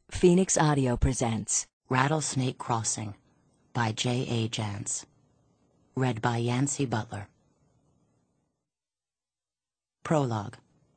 Phoenix Audio presents Rattlesnake Crossing by J.A. Jance. Read by Yancey Butler. Prologue.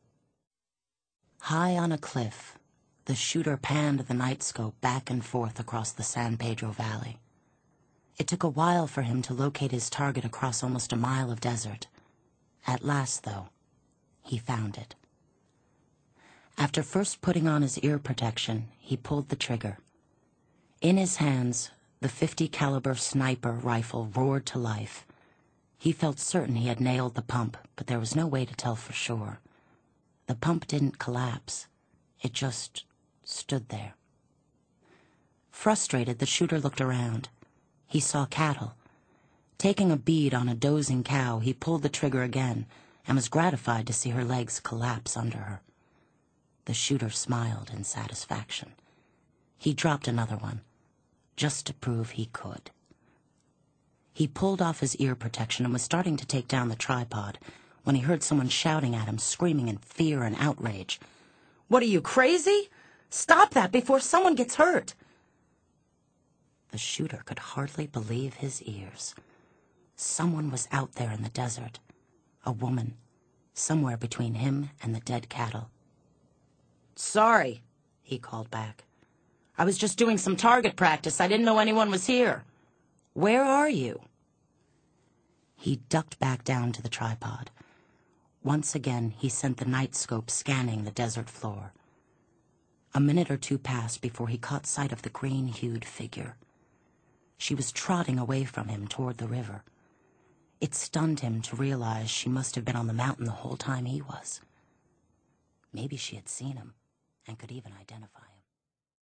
High on a cliff, the shooter panned the nightscope back and forth across the San Pedro Valley. It took a while for him to locate his target across almost a mile of desert. At last, though, he found it. After first putting on his ear protection, he pulled the trigger. In his hands, the .50 caliber sniper rifle roared to life. He felt certain he had nailed the pump, but there was no way to tell for sure. The pump didn't collapse. It just stood there. Frustrated, the shooter looked around. He saw cattle. Taking a bead on a dozing cow, he pulled the trigger again and was gratified to see her legs collapse under her. The shooter smiled in satisfaction. He dropped another one, just to prove he could. He pulled off his ear protection and was starting to take down the tripod when he heard someone shouting at him, screaming in fear and outrage. "What are you, crazy? Stop that before someone gets hurt!" The shooter could hardly believe his ears. Someone was out there in the desert. A woman, somewhere between him and the dead cattle. "Sorry," he called back. "I was just doing some target practice. I didn't know anyone was here. Where are you?" He ducked back down to the tripod. Once again, he sent the night scope scanning the desert floor. A minute or two passed before he caught sight of the green-hued figure. She was trotting away from him toward the river. It stunned him to realize she must have been on the mountain the whole time he was. Maybe she had seen him and could even identify him.